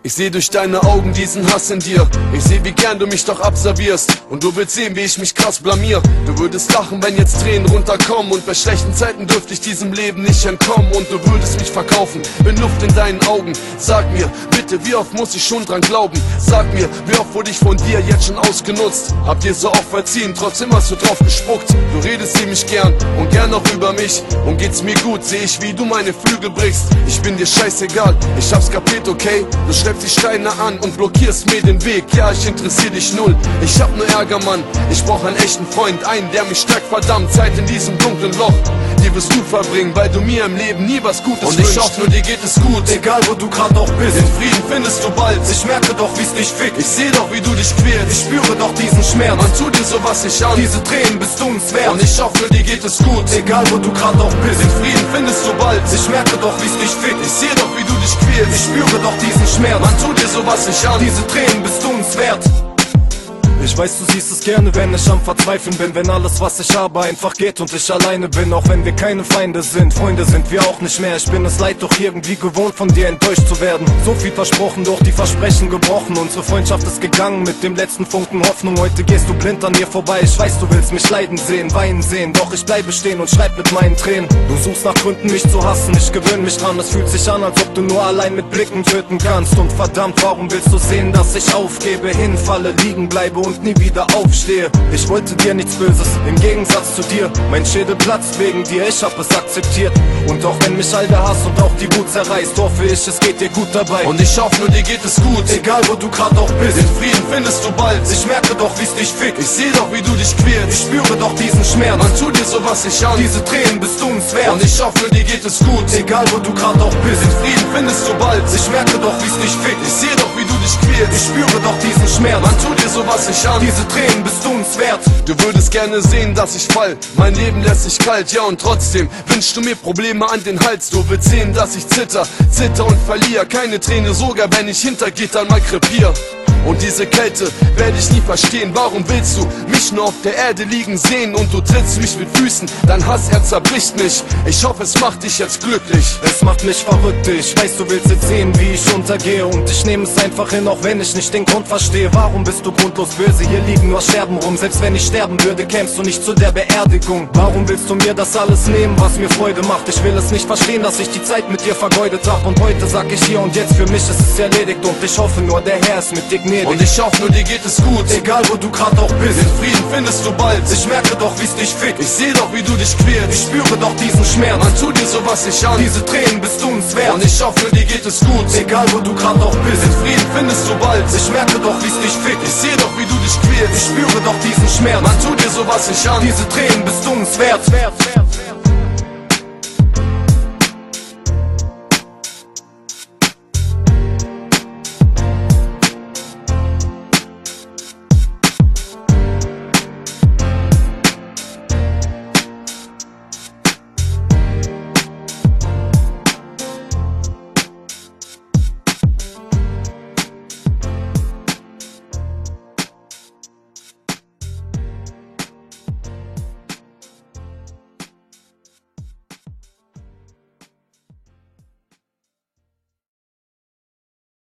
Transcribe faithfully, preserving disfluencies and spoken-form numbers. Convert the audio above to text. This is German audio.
Ich seh durch deine Augen diesen Hass in dir. Ich seh, wie gern du mich doch abservierst. Und du willst sehen, wie ich mich krass blamier. Du würdest lachen, wenn jetzt Tränen runterkommen. Und bei schlechten Zeiten dürfte ich diesem Leben nicht entkommen. Und du würdest mich verkaufen, bin Luft in deinen Augen. Sag mir, bitte, wie oft muss ich schon dran glauben? Sag mir, wie oft wurde ich von dir jetzt schon ausgenutzt? Hab dir so oft verziehen, trotzdem hast du drauf gespuckt. Du redest ziemlich gern und gern auch über mich. Und geht's mir gut, seh ich, wie du meine Flügel brichst. Ich bin dir scheißegal, ich hab's kapiert, okay? Du schleppst die Steine an und blockierst mir den Weg. Ja, ich interessier dich null, ich hab nur Ärger, Mann. Ich brauch einen echten Freund, einen, der mich stärkt, verdammt. Zeit in diesem dunklen Loch, die wirst du verbringen, weil du mir im Leben nie was Gutes wünschst. Und ich hoffe nur, dir geht es gut, egal wo du grad auch bist. Den Frieden findest du bald, ich merke doch, wie's dich fickt. Ich seh doch, wie du dich quälst, ich spüre doch diesen Schmerz. Man tut dir sowas nicht an, diese Tränen bist du uns wert. Und ich hoffe nur, dir geht es gut, egal wo du grad auch bist. Den Frieden findest du bald, ich merke doch, wie's dich fickt. Ich seh doch, wie du dich quälst, ich spüre doch diesen Schmerz. Man tut dir sowas nicht an, diese Tränen bist du uns wert. Ich weiß, du siehst es gerne, wenn ich am Verzweifeln bin. Wenn alles, was ich habe, einfach geht und ich alleine bin. Auch wenn wir keine Feinde sind, Freunde sind wir auch nicht mehr. Ich bin es leid, doch irgendwie gewohnt, von dir enttäuscht zu werden. So viel versprochen, doch die Versprechen gebrochen. Unsere Freundschaft ist gegangen mit dem letzten Funken Hoffnung. Heute gehst du blind an mir vorbei. Ich weiß, du willst mich leiden sehen, weinen sehen. Doch ich bleibe stehen und schreib mit meinen Tränen. Du suchst nach Gründen, mich zu hassen. Ich gewöhne mich dran, es fühlt sich an, als ob du nur allein mit Blicken töten kannst. Und verdammt, warum willst du sehen, dass ich aufgebe, hinfalle, liegen bleibe und nie wieder aufstehe? Ich wollte dir nichts Böses, im Gegensatz zu dir. Mein Schädel platzt wegen dir, ich hab es akzeptiert. Und auch wenn mich all der Hass und auch die Wut zerreißt, hoffe ich, es geht dir gut dabei. Und ich hoffe nur, dir geht es gut, egal wo du grad auch bist. Den Frieden findest du bald, ich merke doch, wie's dich fickt. Ich seh doch, wie du dich quälst, ich spüre doch diesen Schmerz. Man tut dir sowas nicht an, diese Tränen bist du uns wert. Und ich hoffe nur, dir geht es gut, egal wo du grad auch bist. Den Frieden findest du bald, ich merke doch, wie's dich fickt. Ich seh doch, wie du dich quälst, ich spüre doch diesen Schmerz. Man tut dir sowas nicht an, diese Tränen bist du uns wert. Du würdest gerne sehen, dass ich fall, mein Leben lässt sich kalt, ja, und trotzdem wünschst du mir Probleme an den Hals. Du willst sehen, dass ich zitter, zitter und verliere keine Träne, sogar wenn ich hinter Gittern mal krepier. Und diese Kälte werde ich nie verstehen. Warum willst du mich nur auf der Erde liegen sehen? Und du trittst mich mit Füßen, dein Hass, er zerbricht mich. Ich hoffe, es macht dich jetzt glücklich. Es macht mich verrückt, ich weiß, du willst jetzt sehen, wie ich untergehe. Und ich nehme es einfach hin, auch wenn ich nicht den Grund verstehe. Warum bist du grundlos böse? Hier liegen nur Scherben rum. Selbst wenn ich sterben würde, kämst du nicht zu der Beerdigung. Warum willst du mir das alles nehmen, was mir Freude macht? Ich will es nicht verstehen, dass ich die Zeit mit dir vergeudet hab. Und heute sag ich hier und jetzt, für mich ist es erledigt. Und ich hoffe nur, der Herr ist mit dir gnädig. Und ich hoffe nur, dir geht es gut, egal wo du grad auch bist. Den Frieden findest du bald, ich merke doch, wie's dich fickt. Ich seh doch, wie du dich quälst, ich spüre doch diesen Schmerz. Man tut dir sowas nicht an, diese Tränen bist du uns wert. Und ich hoffe nur, dir geht es gut, egal wo du grad auch bist. Den Frieden findest du bald, ich merke doch, wie's dich fickt. Ich seh doch, wie du dich quälst, ich spüre doch diesen Schmerz. Man tut dir sowas nicht an, diese Tränen bist du uns wert.